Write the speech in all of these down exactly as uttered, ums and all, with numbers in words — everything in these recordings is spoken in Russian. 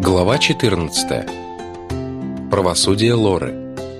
Глава четырнадцатая. Правосудие Лоры.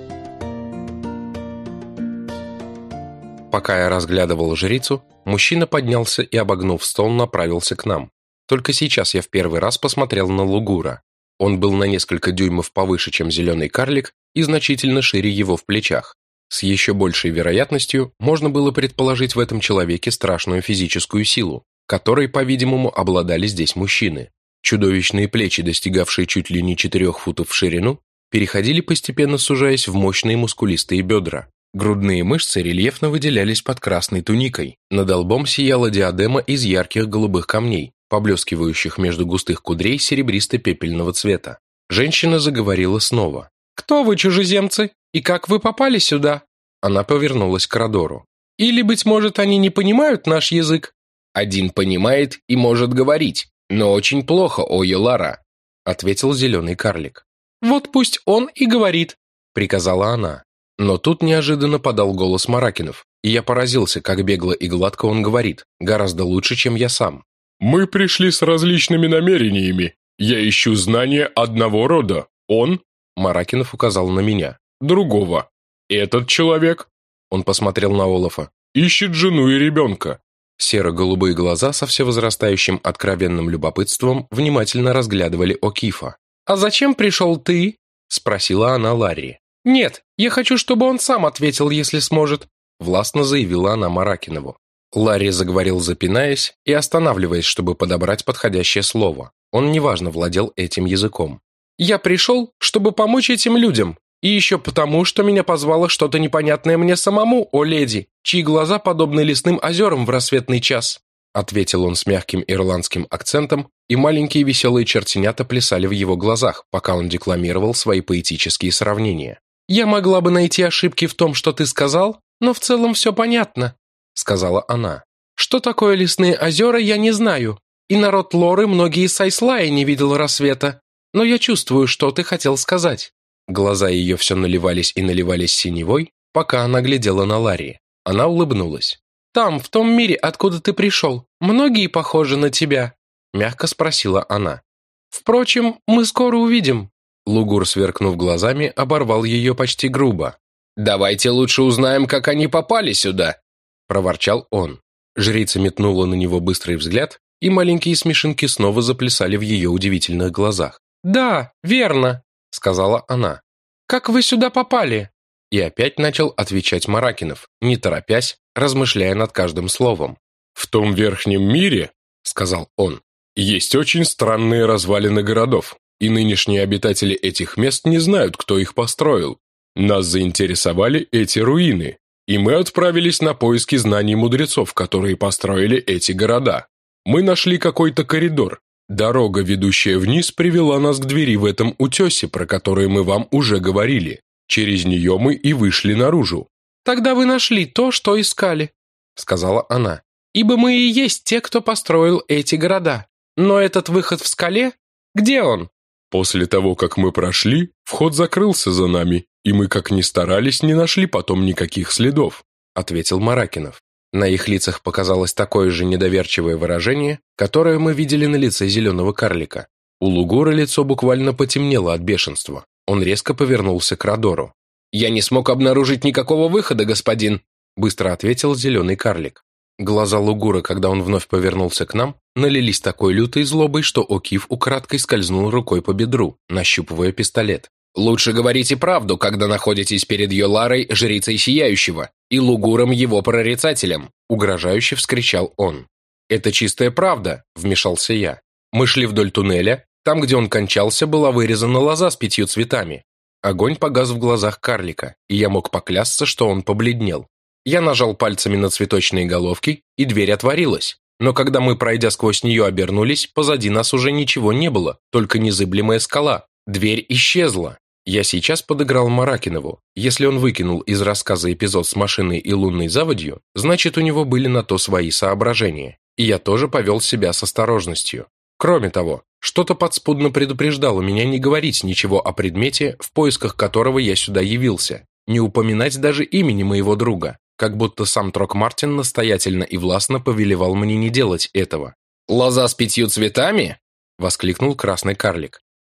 Пока я разглядывал жрицу, мужчина поднялся и, обогнув стол, направился к нам. Только сейчас я в первый раз посмотрел на Лугура. Он был на несколько дюймов повыше, чем зеленый карлик, и значительно шире его в плечах. С еще большей вероятностью можно было предположить в этом человеке страшную физическую силу, которой, по-видимому, обладали здесь мужчины. Чудовищные плечи, достигавшие чуть ли не четырех футов в ширину, переходили, постепенно сужаясь в мощные мускулистые бедра. Грудные мышцы рельефно выделялись под красной туникой. Над лбом сияла диадема из ярких голубых камней, поблескивающих между густых кудрей серебристо-пепельного цвета. Женщина заговорила снова. «Кто вы, чужеземцы? И как вы попали сюда?» Она повернулась к Родору. «Или, быть может, они не понимают наш язык?» «Один понимает и может говорить, но очень плохо, о Йолара», — ответил зеленый карлик. «Вот пусть он и говорит», — приказала она. Но тут неожиданно подал голос Маракинов, и я поразился, как бегло и гладко он говорит, гораздо лучше, чем я сам. «Мы пришли с различными намерениями. Я ищу знания одного рода. Он, — Маракинов указал на меня, — другого. Этот человек, — он посмотрел на Олафа, — ищет жену и ребенка». Серо-голубые глаза со всевозрастающим откровенным любопытством внимательно разглядывали О'Кифа. «А зачем пришел ты?» – спросила она Ларри. «Нет, я хочу, чтобы он сам ответил, если сможет», – властно заявила она Маракинову. Ларри заговорил, запинаясь и останавливаясь, чтобы подобрать подходящее слово. Он неважно владел этим языком. «Я пришел, чтобы помочь этим людям, и еще потому, что меня позвало что-то непонятное мне самому, о леди, чьи глаза подобны лесным озерам в рассветный час», ответил он с мягким ирландским акцентом, и маленькие веселые чертенята плясали в его глазах, пока он декламировал свои поэтические сравнения. «Я могла бы найти ошибки в том, что ты сказал, но в целом все понятно», сказала она. «Что такое лесные озера, я не знаю, и народ Лоры многие с Айслая не видел рассвета, но я чувствую, что ты хотел сказать». Глаза ее все наливались и наливались синевой, пока она глядела на Ларри. Она улыбнулась. «Там, в том мире, откуда ты пришел, многие похожи на тебя?» Мягко спросила она. «Впрочем, мы скоро увидим». Лугур, сверкнув глазами, оборвал ее почти грубо. «Давайте лучше узнаем, как они попали сюда», проворчал он. Жрица метнула на него быстрый взгляд, и маленькие смешинки снова заплясали в ее удивительных глазах. «Да, верно», — сказала она. «Как вы сюда попали?» И опять начал отвечать Маракинов, не торопясь, размышляя над каждым словом. «В том верхнем мире, — сказал он, — есть очень странные развалины городов, и нынешние обитатели этих мест не знают, кто их построил. Нас заинтересовали эти руины, и мы отправились на поиски знаний мудрецов, которые построили эти города. Мы нашли какой-то коридор. Дорога, ведущая вниз, привела нас к двери в этом утесе, про который мы вам уже говорили. Через нее мы и вышли наружу». «Тогда вы нашли то, что искали», — сказала она. «Ибо мы и есть те, кто построил эти города. Но этот выход в скале, где он?» «После того, как мы прошли, вход закрылся за нами, и мы, как ни старались, не нашли потом никаких следов», — ответил Маракинов. На их лицах показалось такое же недоверчивое выражение, которое мы видели на лице зеленого карлика. У Лугура лицо буквально потемнело от бешенства. Он резко повернулся к Родору. «Я не смог обнаружить никакого выхода, господин», быстро ответил зеленый карлик. Глаза Лугура, когда он вновь повернулся к нам, налились такой лютой злобой, что О'Киф украдкой скользнул рукой по бедру, нащупывая пистолет. «Лучше говорите правду, когда находитесь перед Йоларой, жрицей Сияющего, и Лугуром, его прорицателем», угрожающе вскричал он. «Это чистая правда», — вмешался я. «Мы шли вдоль туннеля, там, где он кончался, была вырезана лоза с пятью цветами». Огонь погас в глазах карлика, и я мог поклясться, что он побледнел. Я нажал пальцами на цветочные головки, и дверь отворилась. Но когда мы, пройдя сквозь нее, обернулись, позади нас уже ничего не было, только незыблемая скала. Дверь исчезла. Я сейчас подыграл Маракинову. Если он выкинул из рассказа эпизод с машиной и лунной заводью, значит, у него были на то свои соображения. И я тоже повел себя с осторожностью. Кроме того, что-то подспудно предупреждало меня не говорить ничего о предмете, в поисках которого я сюда явился, не упоминать даже имени моего друга, как будто сам Трок-Мартин настоятельно и властно повелевал мне не делать этого. «Лоза с пятью цветами?» — воскликнул красный карлик.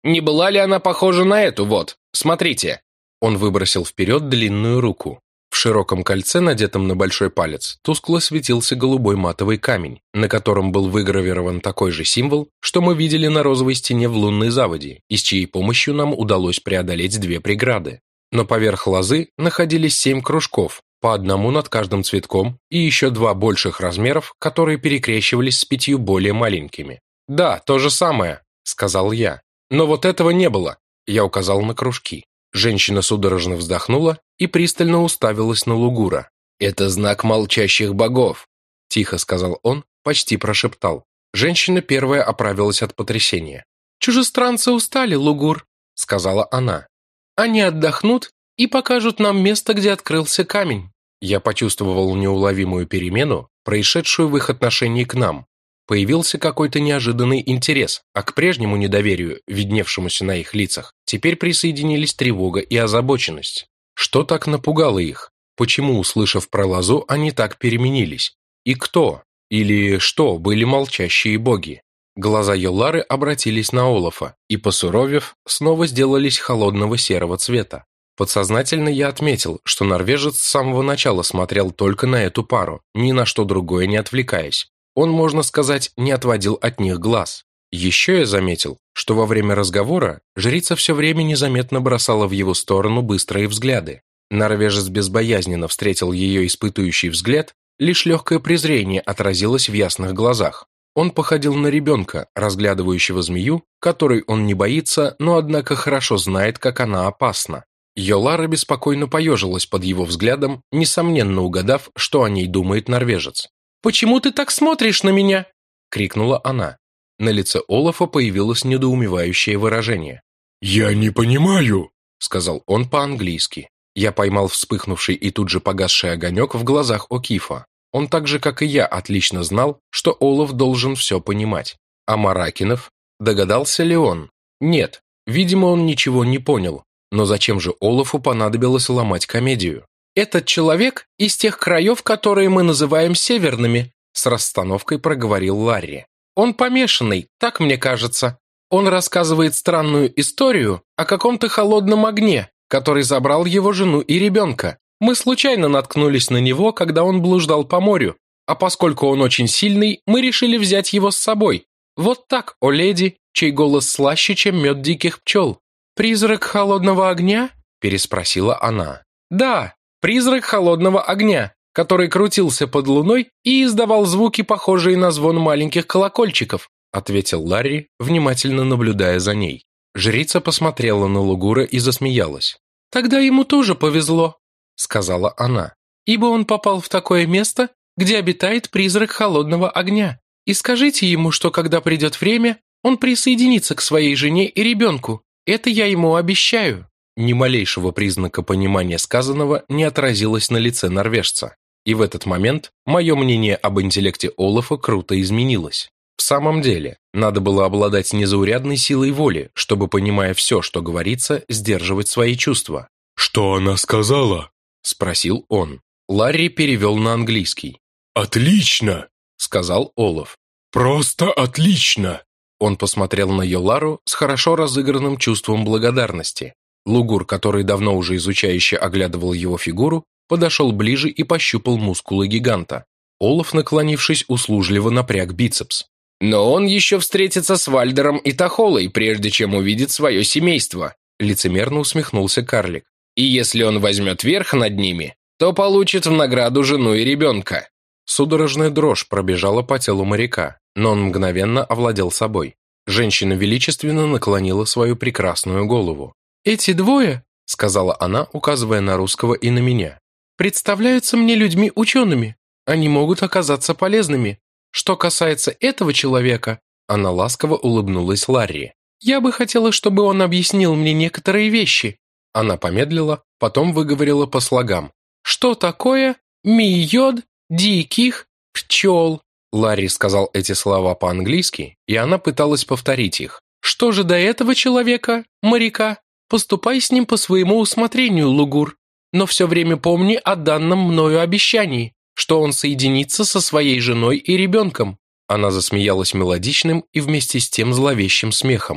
Не была ли она похожа на эту вот? Смотрите». Он выбросил вперед длинную руку. В широком кольце, надетом на большой палец, тускло светился голубой матовый камень, на котором был выгравирован такой же символ, что мы видели на розовой стене в лунной заводе, и с чьей помощью нам удалось преодолеть две преграды. Но поверх лозы находились семь кружков, по одному над каждым цветком, и еще два больших размеров, которые перекрещивались с пятью более маленькими. «Да, то же самое», — сказал я. «Но вот этого не было», — я указал на кружки. Женщина судорожно вздохнула и пристально уставилась на Лугура. «Это знак молчащих богов», — тихо сказал он, почти прошептал. Женщина первая оправилась от потрясения. «Чужестранцы устали, Лугур», — сказала она. «Они отдохнут и покажут нам место, где открылся камень». Я почувствовал неуловимую перемену, происшедшую в их отношении к нам. Появился какой-то неожиданный интерес, а к прежнему недоверию, видневшемуся на их лицах, теперь присоединились тревога и озабоченность. Что так напугало их? Почему, услышав про лозу, они так переменились? И кто? Или что были молчащие боги? Глаза Йолары обратились на Олафа и, посуровев, снова сделались холодного серого цвета. Подсознательно я отметил, что норвежец с самого начала смотрел только на эту пару, ни на что другое не отвлекаясь. Он, можно сказать, не отводил от них глаз. Еще я заметил, что во время разговора жрица все время незаметно бросала в его сторону быстрые взгляды. Норвежец безбоязненно встретил ее испытующий взгляд, лишь легкое презрение отразилось в ясных глазах. Он походил на ребенка, разглядывающего змею, которой он не боится, но однако хорошо знает, как она опасна. Йолара беспокойно поежилась под его взглядом, несомненно угадав, что о ней думает норвежец. «Почему ты так смотришь на меня?» — крикнула она. На лице Олафа появилось недоумевающее выражение. «Я не понимаю», — сказал он по-английски. Я поймал вспыхнувший и тут же погасший огонек в глазах Окифа. Он так же, как и я, отлично знал, что Олаф должен все понимать. А Маракинов? Догадался ли он? Нет, видимо, он ничего не понял. Но зачем же Олафу понадобилось ломать комедию? «Этот человек из тех краев, которые мы называем северными», с расстановкой проговорил Ларри. «Он помешанный, так мне кажется. Он рассказывает странную историю о каком-то холодном огне, который забрал его жену и ребенка. Мы случайно наткнулись на него, когда он блуждал по морю, а поскольку он очень сильный, мы решили взять его с собой. Вот так, о леди, чей голос слаще, чем мед диких пчел». «Призрак холодного огня?» – переспросила она. «Да, призрак холодного огня, который крутился под луной и издавал звуки, похожие на звон маленьких колокольчиков», ответил Ларри, внимательно наблюдая за ней. Жрица посмотрела на Лугура и засмеялась. «Тогда ему тоже повезло», сказала она, «ибо он попал в такое место, где обитает призрак холодного огня. И скажите ему, что когда придет время, он присоединится к своей жене и ребенку. Это я ему обещаю». Ни малейшего признака понимания сказанного не отразилось на лице норвежца. И в этот момент мое мнение об интеллекте Олафа круто изменилось. В самом деле, надо было обладать незаурядной силой воли, чтобы, понимая все, что говорится, сдерживать свои чувства. «Что она сказала?» – спросил он. Ларри перевел на английский. «Отлично!» – сказал Олаф. «Просто отлично!» Он посмотрел на Йолару с хорошо разыгранным чувством благодарности. Лугур, который давно уже изучающе оглядывал его фигуру, подошел ближе и пощупал мускулы гиганта. Олаф, наклонившись, услужливо напряг бицепс. «Но он еще встретится с Вальдером и Тахолой, прежде чем увидит свое семейство», лицемерно усмехнулся карлик. «И если он возьмет верх над ними, то получит в награду жену и ребенка». Судорожная дрожь пробежала по телу моряка, но он мгновенно овладел собой. Женщина величественно наклонила свою прекрасную голову. «Эти двое», — сказала она, указывая на русского и на меня, «представляются мне людьми-учеными. Они могут оказаться полезными. Что касается этого человека», — она ласково улыбнулась Ларри, «я бы хотела, чтобы он объяснил мне некоторые вещи». Она помедлила, потом выговорила по слогам. «Что такое ми-йод диких пчел?» Ларри сказал эти слова по-английски, и она пыталась повторить их. «Что же до этого человека, моряка? Поступай с ним по своему усмотрению, Лугур, но все время помни о данном мною обещании, что он соединится со своей женой и ребенком». Она засмеялась мелодичным и вместе с тем зловещим смехом.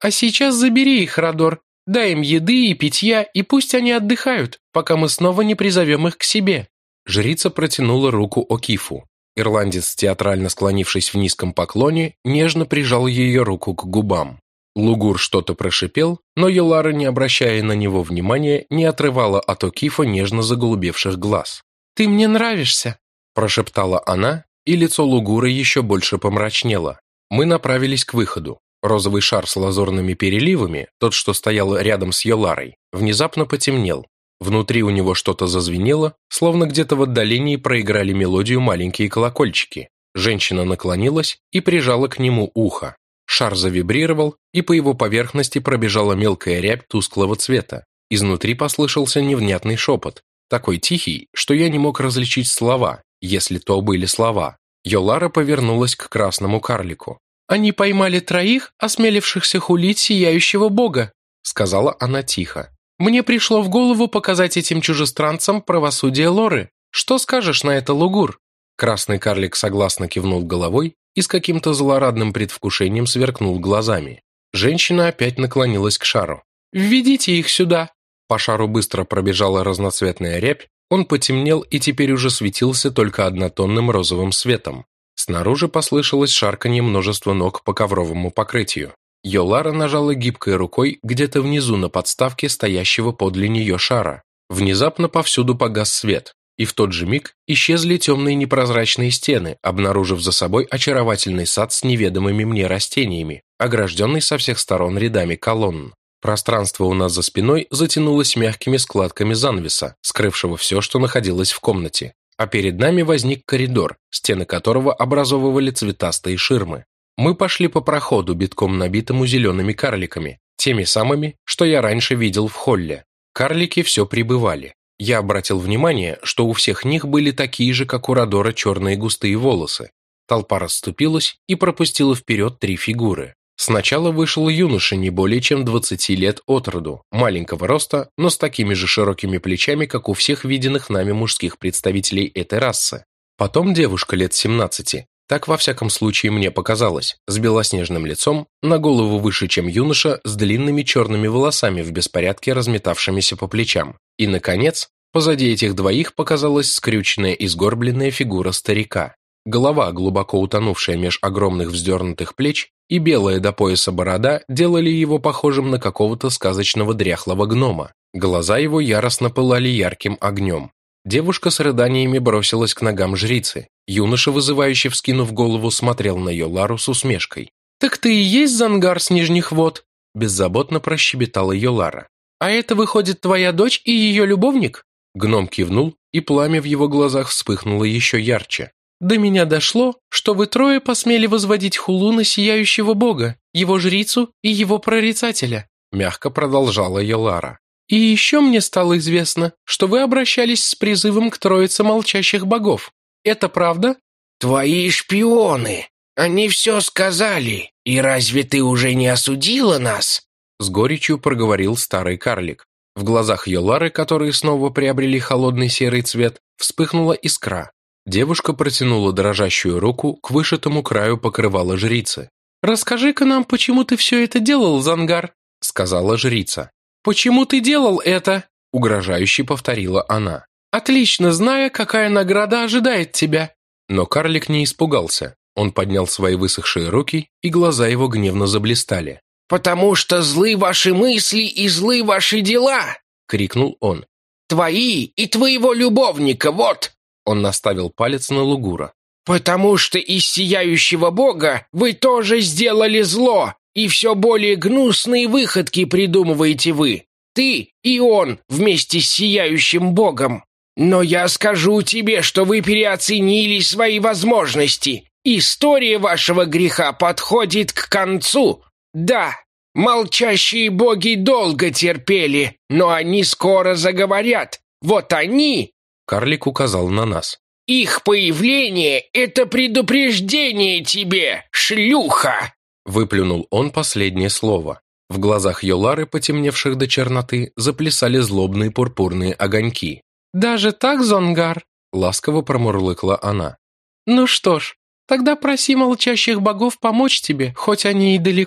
А сейчас забери их, Радор, дай им еды и питья, и пусть они отдыхают, пока мы снова не призовем их к себе». Жрица протянула руку Окифу. Ирландец, театрально склонившись в низком поклоне, нежно прижал ее руку к губам. Лугур что-то прошипел, но Йолара, не обращая на него внимания, не отрывала от Окифа нежно заголубевших глаз. «Ты мне нравишься», – прошептала она, и лицо Лугура еще больше помрачнело. Мы направились к выходу. Розовый шар с лазурными переливами, тот, что стоял рядом с Йоларой, внезапно потемнел. Внутри у него что-то зазвенело, словно где-то в отдалении проиграли мелодию маленькие колокольчики. Женщина наклонилась и прижала к нему ухо. Шар завибрировал, и по его поверхности пробежала мелкая рябь тусклого цвета. Изнутри послышался невнятный шепот, такой тихий, что я не мог различить слова, если то были слова. Йолара повернулась к красному карлику. «Они поймали троих, осмелившихся хулить сияющего бога», — сказала она тихо. «Мне пришло в голову показать этим чужестранцам правосудие Лоры. Что скажешь на это, Лугур?» Красный карлик согласно кивнул головой и с каким-то злорадным предвкушением сверкнул глазами. Женщина опять наклонилась к шару. «Введите их сюда!» По шару быстро пробежала разноцветная рябь, он потемнел и теперь уже светился только однотонным розовым светом. Снаружи послышалось шарканье множества ног по ковровому покрытию. Йолара нажала гибкой рукой где-то внизу на подставке стоящего подле нее шара. Внезапно повсюду погас свет, и в тот же миг исчезли темные непрозрачные стены, обнаружив за собой очаровательный сад с неведомыми мне растениями, огражденный со всех сторон рядами колонн. Пространство у нас за спиной затянулось мягкими складками занавеса, скрывшего все, что находилось в комнате. А перед нами возник коридор, стены которого образовывали цветастые ширмы. Мы пошли по проходу, битком набитому зелеными карликами, теми самыми, что я раньше видел в холле. Карлики все прибывали. Я обратил внимание, что у всех них были такие же, как у Радора, черные густые волосы. Толпа расступилась и пропустила вперед три фигуры. Сначала вышел юноша не более чем двадцати лет от роду, маленького роста, но с такими же широкими плечами, как у всех виденных нами мужских представителей этой расы. Потом девушка лет семнадцати, так во всяком случае мне показалось, с белоснежным лицом, на голову выше, чем юноша, с длинными черными волосами в беспорядке, разметавшимися по плечам. И, наконец, позади этих двоих показалась скрюченная и сгорбленная фигура старика. Голова, глубоко утонувшая меж огромных вздернутых плеч, и белая до пояса борода делали его похожим на какого-то сказочного дряхлого гнома. Глаза его яростно пылали ярким огнем. Девушка с рыданиями бросилась к ногам жрицы. Юноша, вызывающе вскинув голову, смотрел на Йолару с усмешкой. «Так ты и есть Зангар с Нижних вод?» Беззаботно прощебетала Йолара. «А это, выходит, твоя дочь и ее любовник?» Гном кивнул, и пламя в его глазах вспыхнуло еще ярче. «До меня дошло, что вы трое посмели возводить хулу на сияющего бога, его жрицу и его прорицателя», мягко продолжала Йолара. «И еще мне стало известно, что вы обращались с призывом к троице молчащих богов. Это правда?» «Твои шпионы! Они все сказали! И разве ты уже не осудила нас?» С горечью проговорил старый карлик. В глазах Йолары, которые снова приобрели холодный серый цвет, вспыхнула искра. Девушка протянула дрожащую руку к вышитому краю покрывала жрицы. «Расскажи-ка нам, почему ты все это делал, Зангар?» — сказала жрица. «Почему ты делал это?» — угрожающе повторила она. «Отлично, зная, какая награда ожидает тебя». Но карлик не испугался. Он поднял свои высохшие руки, и глаза его гневно заблистали. «Потому что злы ваши мысли и злы ваши дела!» — крикнул он. «Твои и твоего любовника, вот!» Он наставил палец на Лугура. «Потому что из сияющего бога вы тоже сделали зло, и все более гнусные выходки придумываете вы. Ты и он вместе с сияющим богом. Но я скажу тебе, что вы переоценили свои возможности. История вашего греха подходит к концу. Да, молчащие боги долго терпели, но они скоро заговорят. Вот они...» Карлик указал на нас. «Их появление — это предупреждение тебе, шлюха!» Выплюнул он последнее слово. В глазах Йолары, потемневших до черноты, заплясали злобные пурпурные огоньки. «Даже так, Зангар?» — ласково промурлыкла она. «Ну что ж, тогда проси молчащих богов помочь тебе, хоть они и далеко,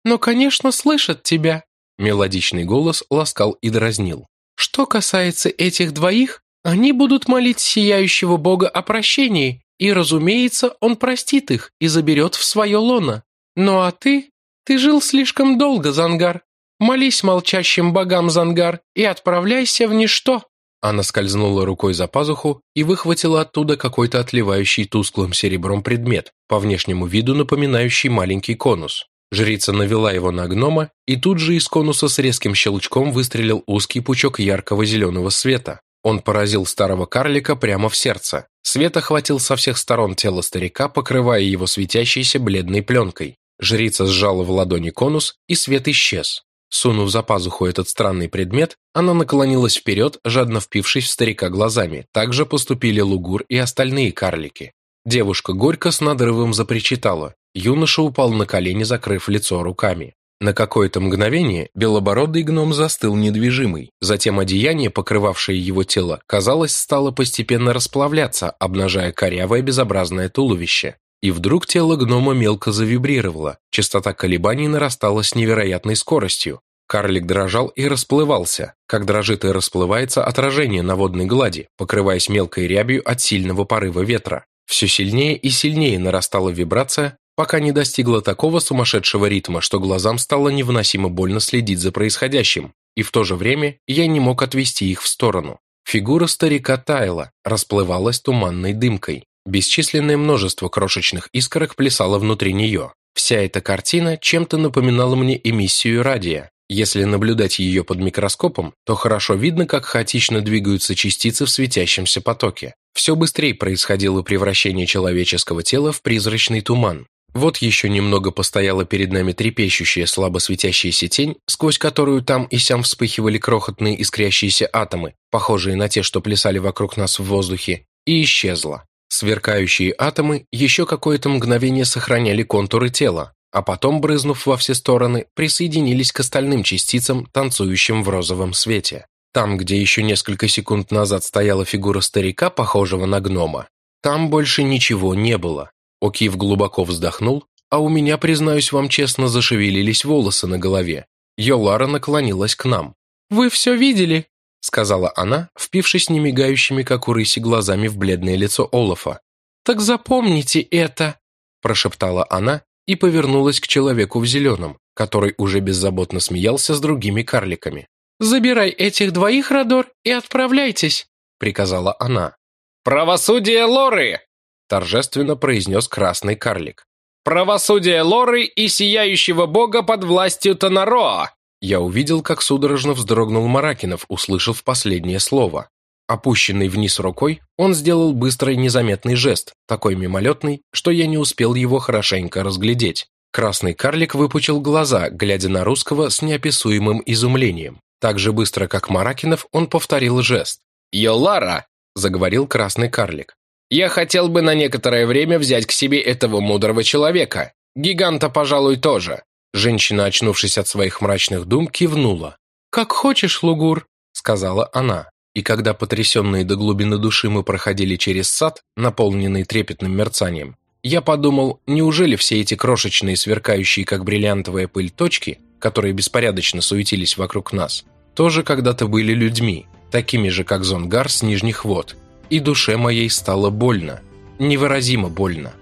но, конечно, слышат тебя». Мелодичный голос ласкал и дразнил. «Что касается этих двоих, они будут молить сияющего бога о прощении, и, разумеется, он простит их и заберет в свое лоно. Ну а ты? Ты жил слишком долго, Зангар. Молись молчащим богам, Зангар, и отправляйся в ничто». Она скользнула рукой за пазуху и выхватила оттуда какой-то отливающий тусклым серебром предмет, по внешнему виду напоминающий маленький конус. Жрица навела его на гнома, и тут же из конуса с резким щелчком выстрелил узкий пучок яркого зеленого света. Он поразил старого карлика прямо в сердце. Свет охватил со всех сторон тело старика, покрывая его светящейся бледной пленкой. Жрица сжала в ладони конус, и свет исчез. Сунув за пазуху этот странный предмет, она наклонилась вперед, жадно впившись в старика глазами. Так же поступили Лугур и остальные карлики. Девушка горько с надрывом запричитала. Юноша упал на колени, закрыв лицо руками. На какое-то мгновение белобородый гном застыл недвижимый. Затем одеяние, покрывавшее его тело, казалось, стало постепенно расплавляться, обнажая корявое безобразное туловище. И вдруг тело гнома мелко завибрировало. Частота колебаний нарастала с невероятной скоростью. Карлик дрожал и расплывался, как дрожит и расплывается отражение на водной глади, покрываясь мелкой рябью от сильного порыва ветра. Все сильнее и сильнее нарастала вибрация, пока не достигла такого сумасшедшего ритма, что глазам стало невыносимо больно следить за происходящим, и в то же время я не мог отвести их в сторону. Фигура старика таяла, расплывалась туманной дымкой. Бесчисленное множество крошечных искорок плясало внутри нее. Вся эта картина чем-то напоминала мне эмиссию радия. Если наблюдать ее под микроскопом, то хорошо видно, как хаотично двигаются частицы в светящемся потоке. Все быстрее происходило превращение человеческого тела в призрачный туман. Вот еще немного постояла перед нами трепещущая, слабо светящаяся тень, сквозь которую там и сям вспыхивали крохотные искрящиеся атомы, похожие на те, что плясали вокруг нас в воздухе, и исчезла. Сверкающие атомы еще какое-то мгновение сохраняли контуры тела, а потом, брызнув во все стороны, присоединились к остальным частицам, танцующим в розовом свете. Там, где еще несколько секунд назад стояла фигура старика, похожего на гнома, там больше ничего не было. Окиф глубоко вздохнул, а у меня, признаюсь вам честно, зашевелились волосы на голове. Йолара наклонилась к нам. «Вы все видели?» — сказала она, впившись немигающими, как у рыси, глазами в бледное лицо Олафа. «Так запомните это!» — прошептала она и повернулась к человеку в зеленом, который уже беззаботно смеялся с другими карликами. «Забирай этих двоих, Родор, и отправляйтесь!» — приказала она. «Правосудие Лоры!» — торжественно произнес красный карлик. «Правосудие Лоры и сияющего бога под властью Танароа!» Я увидел, как судорожно вздрогнул Маракинов, услышав последнее слово. Опущенный вниз рукой, он сделал быстрый незаметный жест, такой мимолетный, что я не успел его хорошенько разглядеть. Красный карлик выпучил глаза, глядя на русского с неописуемым изумлением. Так же быстро, как Маракинов, он повторил жест. «Йолара!» — заговорил красный карлик. «Я хотел бы на некоторое время взять к себе этого мудрого человека. Гиганта, пожалуй, тоже». Женщина, очнувшись от своих мрачных дум, кивнула. «Как хочешь, Лугур», — сказала она. И когда, потрясенные до глубины души, мы проходили через сад, наполненный трепетным мерцанием, я подумал, неужели все эти крошечные, сверкающие, как бриллиантовая пыль, точки, которые беспорядочно суетились вокруг нас, тоже когда-то были людьми, такими же, как Зонгар с нижних вод, и душе моей стало больно, невыразимо больно.